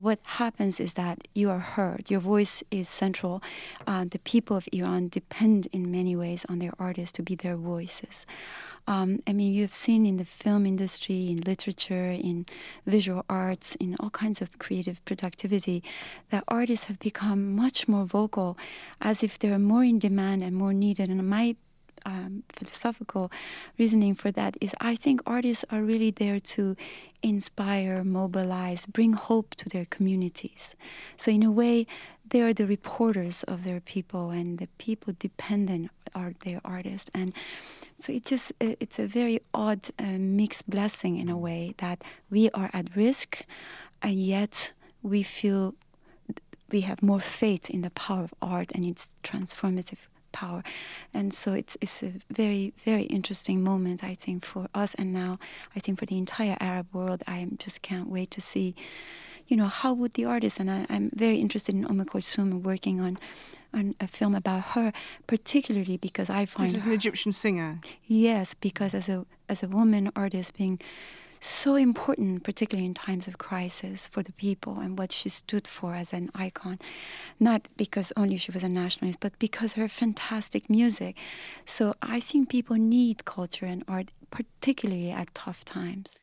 What happens is that you are heard. Your voice is central. The people of Iran depend in many ways on their artists to be their voices. I mean, you've seen in the film industry, in literature, in visual arts, in all kinds of creative productivity, that artists have become much more vocal, as if they're more in demand and more needed. And my philosophical reasoning for that is I think artists are really there to inspire, mobilize, bring hope to their communities. So in a way, they are the reporters of their people, and the people dependent are their artists. And so it's a very odd mixed blessing in a way that we are at risk, and yet we feel we have more faith in the power of art and its transformative power. And so it's a very, very interesting moment, I think, for us, and now I think for the entire Arab world. I just can't wait to see, how would the artist, and I'm very interested in Kulthum, working on a film about her, particularly because I find This is an Egyptian singer. Yes, because as a woman artist being so important, particularly in times of crisis for the people, and what she stood for as an icon, not because only she was a nationalist, but because her fantastic music. So I think people need culture and art, particularly at tough times.